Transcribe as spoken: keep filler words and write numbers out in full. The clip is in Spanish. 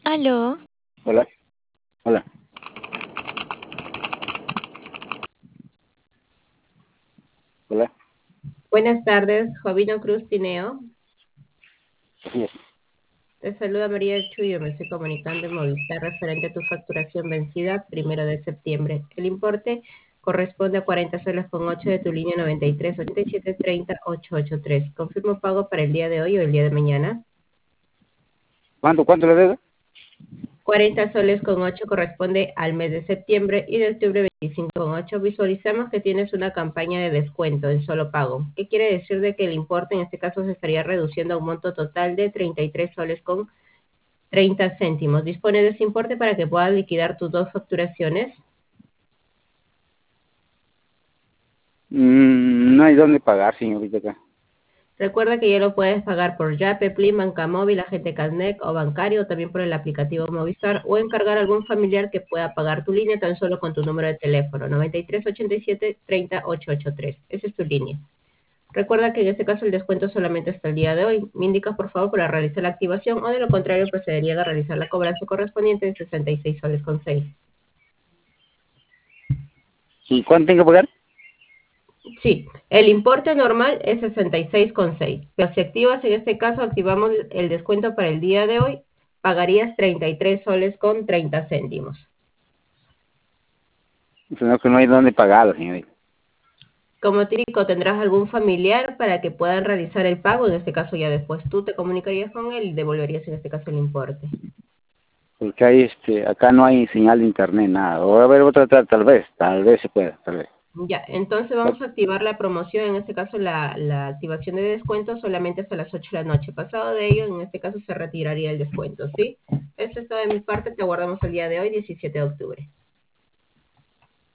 Aló, Hola, hola, hola, Buenas tardes, Jovino Cruz Tineo. así es. Te saluda María Chuyo, me estoy comunicando en Movistar referente a tu facturación vencida primero de septiembre. El importe corresponde a cuarenta soles con ocho de tu línea noventa y tres ochenta y siete treinta ocho ocho tres. Confirmo pago para el día de hoy o el día de mañana. ¿Cuánto, cuánto le debo? cuarenta soles con ocho corresponde al mes de septiembre y de octubre veinticinco con ocho. Visualizamos que tienes una campaña de descuento en solo pago. ¿Qué quiere decir de que el importe en este caso se estaría reduciendo a un monto total de treinta y tres soles con treinta céntimos? ¿Dispone de ese importe para que puedas liquidar tus dos facturaciones? Mm, no hay dónde pagar, señorita, acá. Recuerda que ya lo puedes pagar por Yape, Plin, Banca Móvil, Agente Casnet o bancario, o también por el aplicativo Movistar, o encargar a algún familiar que pueda pagar tu línea tan solo con tu número de teléfono, noventa y tres ochenta y siete treinta ocho ocho tres. Esa es tu línea. Recuerda que en este caso el descuento solamente hasta el día de hoy. Me indicas por favor para realizar la activación o de lo contrario procedería a realizar la cobranza correspondiente en sesenta y seis soles con seis. ¿Y cuánto tengo que pagar? Sí, el importe normal es sesenta y seis con seis, pero si activas en este caso, activamos el descuento para el día de hoy, pagarías treinta y tres soles con treinta céntimos. Sino que no hay dónde pagarlo, señorita. Como típico, tendrás algún familiar para que puedan realizar el pago, en este caso ya después tú te comunicarías con él y devolverías en este caso el importe. Porque hay, este, acá no hay señal de internet, nada. O a ver, otra, tal, tal vez, tal vez se pueda, tal vez. Ya, entonces vamos a activar la promoción, en este caso la, la activación de descuento solamente hasta las ocho de la noche. Pasado de ello, en este caso se retiraría el descuento, ¿sí? Eso es todo de mi parte, te aguardamos el día de hoy, diecisiete de octubre.